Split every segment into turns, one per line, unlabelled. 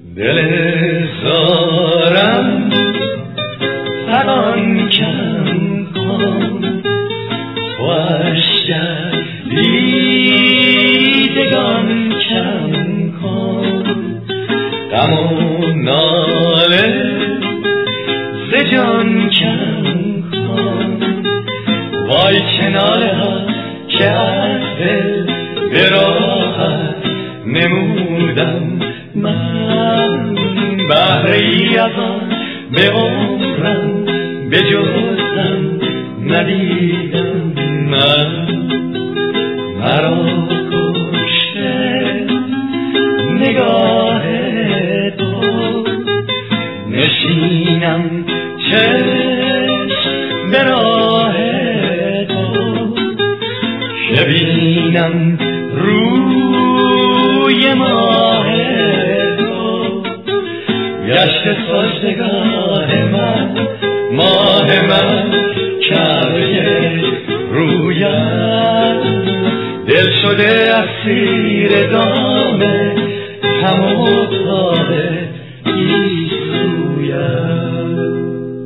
دل زارم فغان کم کن خوشگر دیدگان کم کن غم و ناله ز جان کم کن وای چه ناله ها که از دل به راحت نمودم من بهره ای از آن به عمرم به جزم ندیدم من مرا کشته نگاه تو نشینم چشم به راه تو که بینم روی ماه تو گشت سازگاه من ماه من کعبه رویم دل شده اسیر دام تمام تاب گیسویم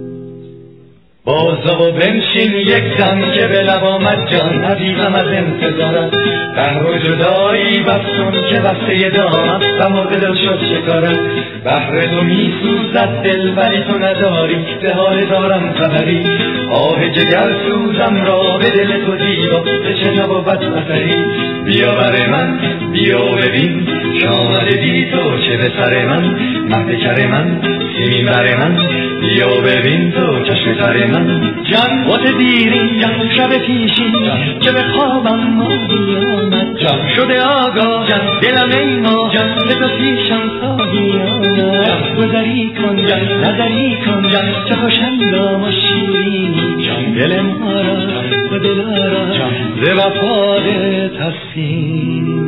بازا و بنشین یک دم که به لب آمد جان حبیبم از انتظارم تن و جدایی بستون که بسته دامم و دل شد شکارم بحر تو می سوزد دل ولی تو نداری به حال دارم خبری آه جگر سوزم را به دل تو دیوا به چه نبود خطری بیا بر من بیا ببین شامل بی تو چه به سر من مهد کر من سیمین بر من بیا ببین تو چشم تر من جان وقت دیری جان شب پیشین که به خوابم ماهی آمد جان شده آگاه جان دلم ای ما جان به تو پیشم خواهی آمد گذری کن جان نظری کن جان چه خوشندام و شیرین جان دل ما را و دل را ز وفا تسکین